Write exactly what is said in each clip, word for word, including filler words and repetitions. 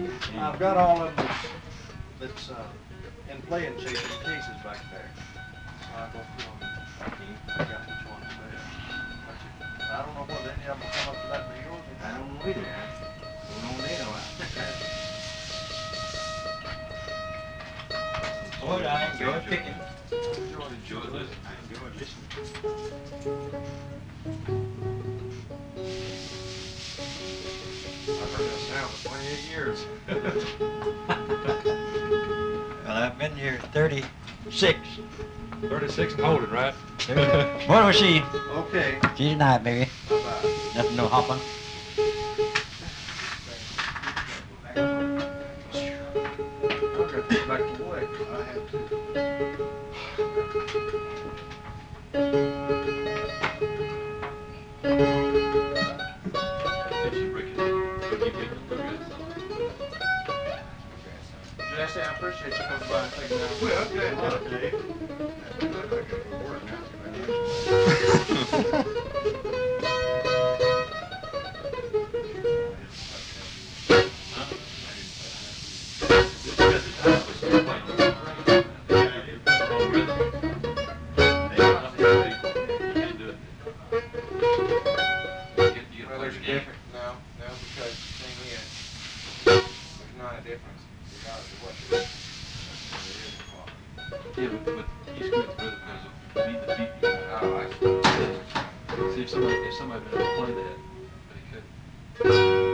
I've got all of them that's, that's uh, in playing shape in cases back there. So I'll go through them and figure out which one's there. I don't know whether any of them will come up to that deal. I don't know either. I don't know they know out. Boy, I enjoy picking. Enjoy Enjoy listening. I enjoy listening. I've heard that sound for twenty-eight years. Well, I've been here thirty-six. thirty-six and holding, right? What was she? Okay. She tonight, baby. Bye-bye. Nothing, no hopping. I'll get this back to work. I have to. Jesse, I appreciate you coming by and taking that. Well, okay, well, Dave. I gotta go to work Well, there's a difference now, now because the thing is, there's not a difference regardless of what you do. Yeah, but, but you screwed the rhythm because of beat the beat. Oh, I see. See if somebody if somebody been able to play that, but he couldn't.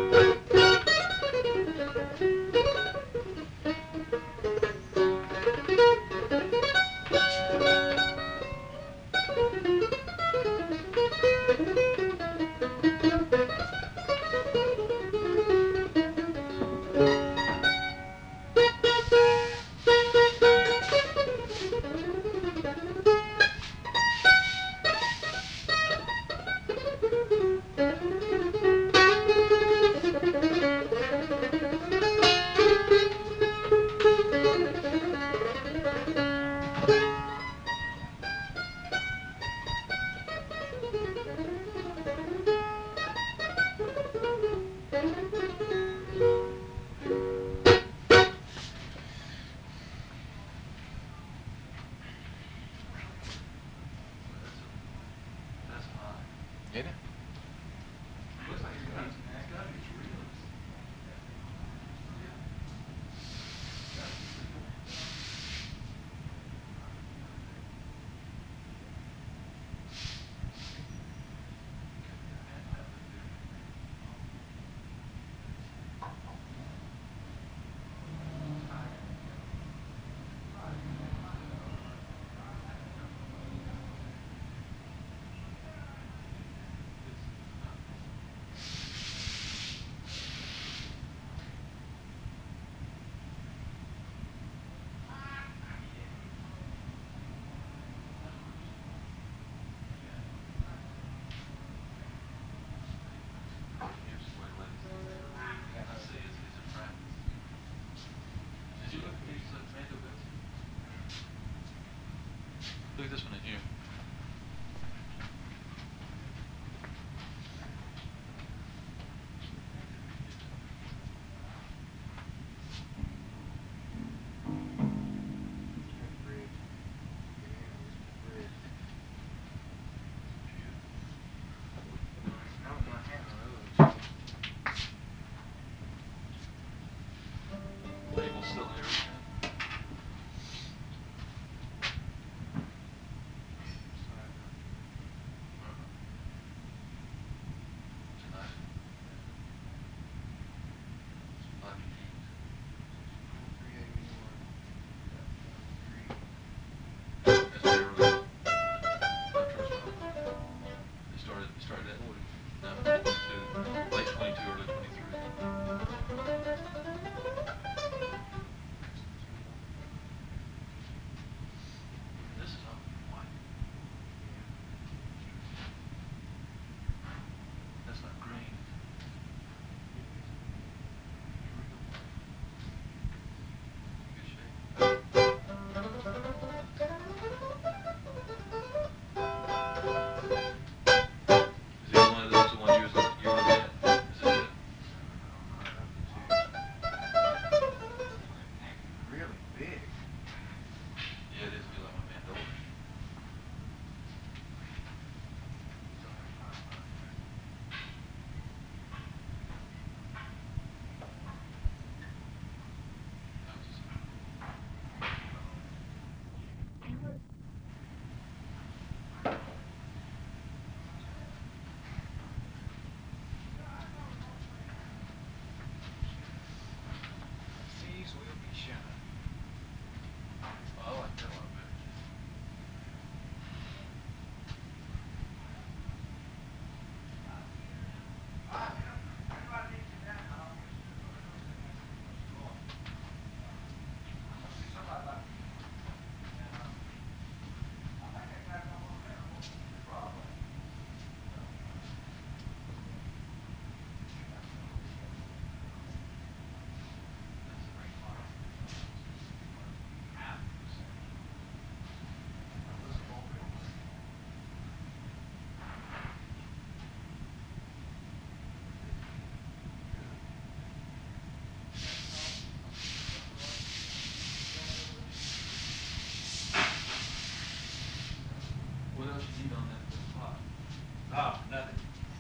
What else you need on that spot? Oh, nothing.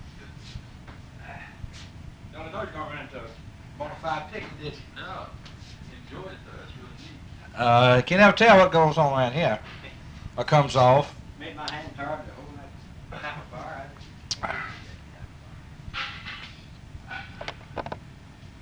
The only thought you're gonna run into a bona fide ticket, did you? No. Enjoy it though. That's really neat. Uh, you can never tell what goes on around here. Or comes off. Made my hand tired to